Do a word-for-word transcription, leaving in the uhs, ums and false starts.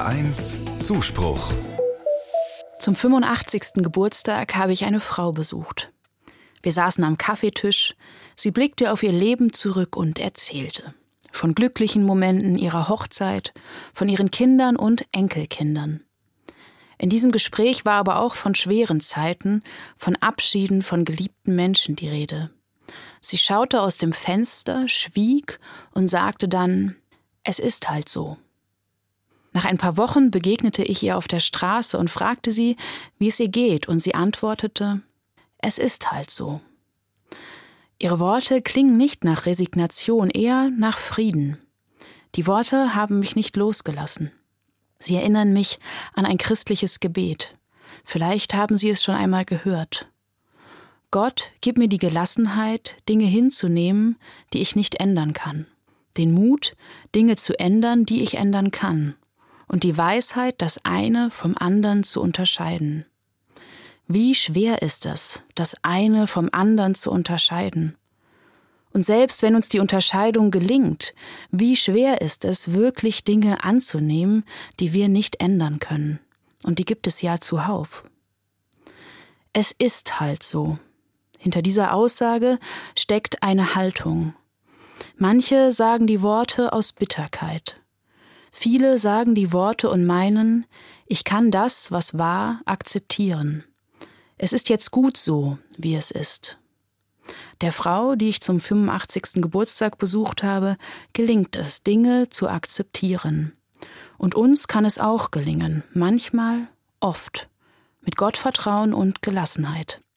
R eins Zuspruch. Zum fünfundachtzigsten Geburtstag habe ich eine Frau besucht. Wir saßen am Kaffeetisch, sie blickte auf ihr Leben zurück und erzählte. Von glücklichen Momenten ihrer Hochzeit, von ihren Kindern und Enkelkindern. In diesem Gespräch war aber auch von schweren Zeiten, von Abschieden von geliebten Menschen die Rede. Sie schaute aus dem Fenster, schwieg und sagte dann: Es ist halt so. Nach ein paar Wochen begegnete ich ihr auf der Straße und fragte sie, wie es ihr geht, und sie antwortete: Es ist halt so. Ihre Worte klingen nicht nach Resignation, eher nach Frieden. Die Worte haben mich nicht losgelassen. Sie erinnern mich an ein christliches Gebet. Vielleicht haben Sie es schon einmal gehört. Gott, gib mir die Gelassenheit, Dinge hinzunehmen, die ich nicht ändern kann. Den Mut, Dinge zu ändern, die ich ändern kann. Und die Weisheit, das eine vom anderen zu unterscheiden. Wie schwer ist es, das eine vom anderen zu unterscheiden? Und selbst wenn uns die Unterscheidung gelingt, wie schwer ist es, wirklich Dinge anzunehmen, die wir nicht ändern können? Und die gibt es ja zuhauf. Es ist halt so. Hinter dieser Aussage steckt eine Haltung. Manche sagen die Worte aus Bitterkeit. Viele sagen die Worte und meinen, ich kann das, was war, akzeptieren. Es ist jetzt gut so, wie es ist. Der Frau, die ich zum fünfundachtzigsten Geburtstag besucht habe, gelingt es, Dinge zu akzeptieren. Und uns kann es auch gelingen, manchmal, oft, mit Gottvertrauen und Gelassenheit.